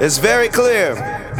It's very clear.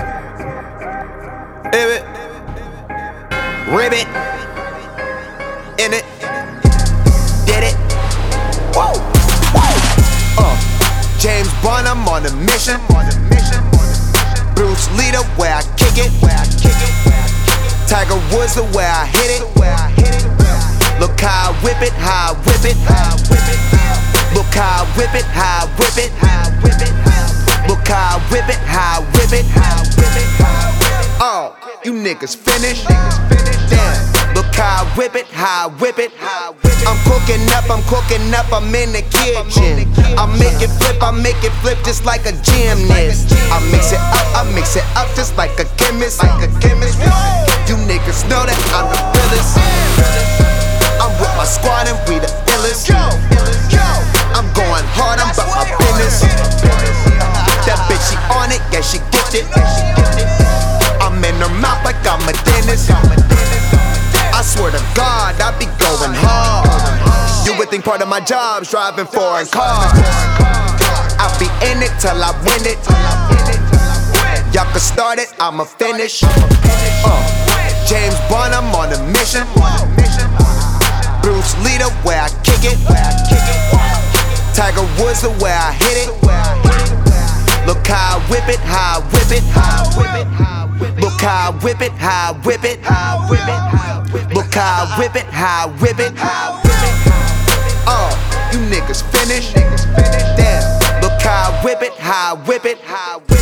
Ribbit, ribbit, in it, did it. Whoa, whoa. James Bond, I'm on a mission. Bruce Lee, the way I kick it. Tiger Woods, the way I hit it. Look how I whip it, how I whip it. Look how I whip it, how I whip it. Look how I whip it, how I whip it. Oh, you niggas finished? Damn, look how I whip it, how I whip it. I'm cooking up, I'm in the kitchen. I make it flip just like a gymnast. I mix it up just like a chemist. You niggas know that I'm the realest. I'm with my squad and we the illest. I'm going hard, I'm about my business. That bitch, she on it, yeah, she gifted. I'm in her mouth like I'm a dentist. I swear to God, I be going hard. You would think part of my job's driving foreign cars. I be in it till I win it. Y'all can start it, I'ma finish. James Bond, I'm on a mission. Bruce Lee, the way I kick it. Tiger Woods, the way I hit it. Look how I whip it, how I whip it. Look how I whip it, how I whip it. Look how I whip it, how I whip it. You niggas finished? Damn, look how I whip it, how I whip it.